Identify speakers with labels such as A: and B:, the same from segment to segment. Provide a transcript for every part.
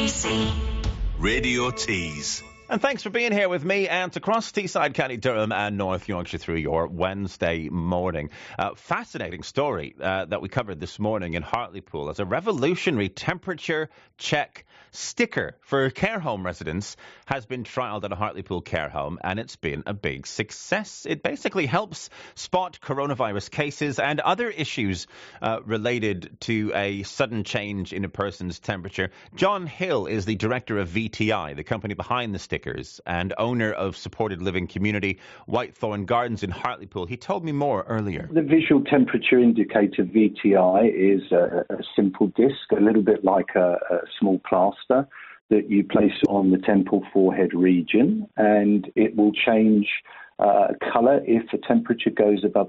A: LBC.
B: Radio Tees.
C: And thanks for being here with me and across Teesside, County Durham and North Yorkshire through your Wednesday morning. Fascinating story that we covered this morning in Hartlepool as a revolutionary temperature check sticker for care home residents has been trialled at a Hartlepool care home, and it's been a big success. It basically helps spot coronavirus cases and other issues related to a sudden change in a person's temperature. John Hill is the director of VTI, the company behind the stickers, and owner of supported living community Whitethorn Gardens in Hartlepool. He told me more earlier.
D: The visual temperature indicator VTI is a simple disc, a little bit like a small plaster that you place on the temple forehead region, and it will change colour if the temperature goes above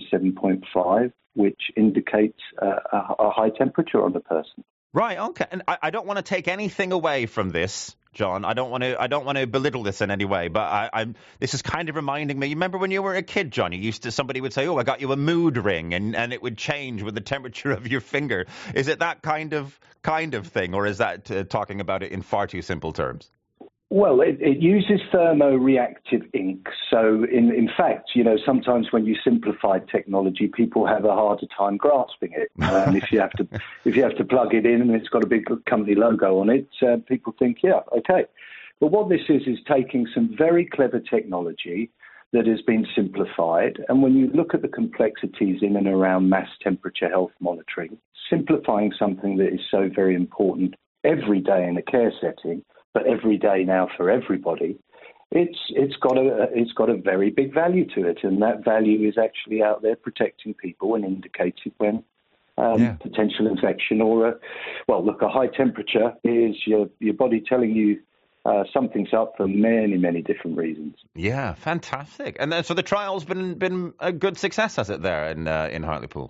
D: 37.5, which indicates a high temperature on the person.
C: Right, okay. And I don't want to take anything away from this, John. I don't want to belittle this in any way, but this is kind of reminding me. You remember when you were a kid, John? Somebody would say, "Oh, I got you a mood ring," and it would change with the temperature of your finger. Is it that kind of thing, or is that talking about it in far too simple terms?
D: Well, it uses thermoreactive ink. So, in fact, sometimes when you simplify technology, people have a harder time grasping it. And if you have to plug it in and it's got a big company logo on it, people think, yeah, okay. But what this is taking some very clever technology that has been simplified. And when you look at the complexities in and around mass temperature health monitoring, simplifying something that is so very important every day in a care setting, but every day now for everybody, it's got a very big value to it, and that value is actually out there protecting people and indicating when potential infection or a high temperature is your body telling you something's up for many, many different reasons.
C: Yeah, fantastic. And so the trial's been a good success, has it, there in Hartlepool?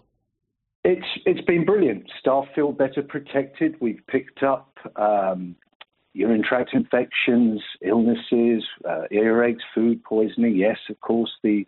D: It's been brilliant. Staff feel better protected. We've picked up urinary tract infections, illnesses, earaches, food poisoning. Yes, of course, the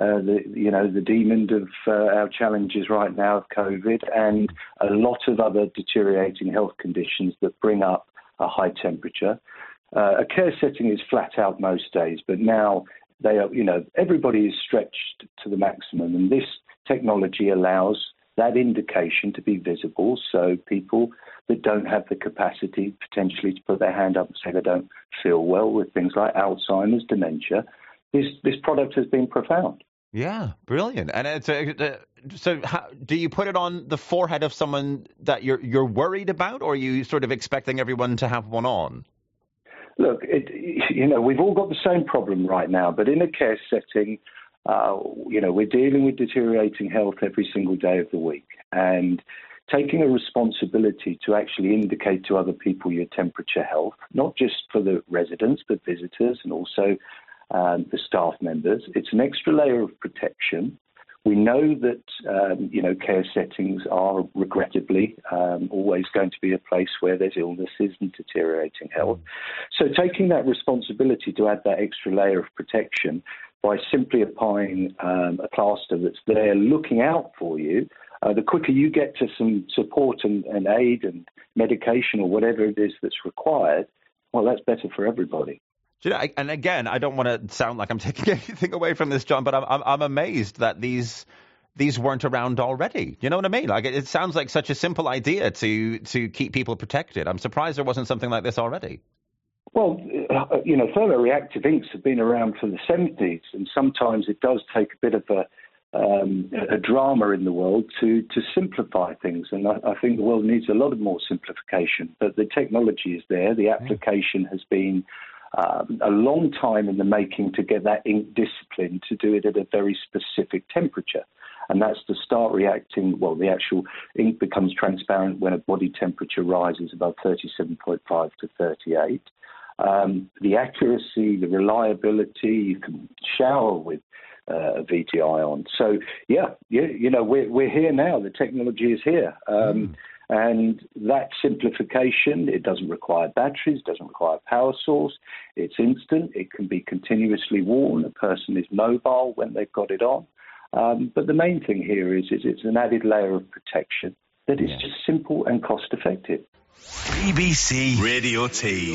D: demon of our challenges right now of COVID, and a lot of other deteriorating health conditions that bring up a high temperature. A care setting is flat out most days, but now they are, everybody is stretched to the maximum, and this technology allows that indication to be visible, so people that don't have the capacity potentially to put their hand up and say they don't feel well with things like Alzheimer's, dementia, this product has been profound.
C: Yeah, brilliant. And it's do you put it on the forehead of someone that you're worried about, or are you sort of expecting everyone to have one on?
D: Look, we've all got the same problem right now, but in a care setting, we're dealing with deteriorating health every single day of the week, and taking a responsibility to actually indicate to other people your temperature health, not just for the residents, but visitors and also the staff members. It's an extra layer of protection. We know that, care settings are regrettably always going to be a place where there's illnesses and deteriorating health. So taking that responsibility to add that extra layer of protection by simply applying a plaster that's there looking out for you, the quicker you get to some support and aid and medication or whatever it is that's required, well, that's better for everybody.
C: And again, I don't want to sound like I'm taking anything away from this, John, but I'm amazed that these weren't around already. You know what I mean? Like, it sounds like such a simple idea to keep people protected. I'm surprised there wasn't something like this already.
D: Well, thermoreactive inks have been around from the 70s, and sometimes it does take a bit of a drama in the world to simplify things. And I think the world needs a lot of more simplification. But the technology is there. The application has been a long time in the making to get that ink discipline to do it at a very specific temperature. And that's to start reacting, the actual ink becomes transparent when a body temperature rises above 37.5 to 38. The accuracy, the reliability, you can shower with a VTI on. So, we're here now. The technology is here. And that simplification, it doesn't require batteries, doesn't require a power source. It's instant. It can be continuously worn. A person is mobile when they've got it on. But the main thing here is it's an added layer of protection that is just simple and cost effective.
B: BBC Radio Tees.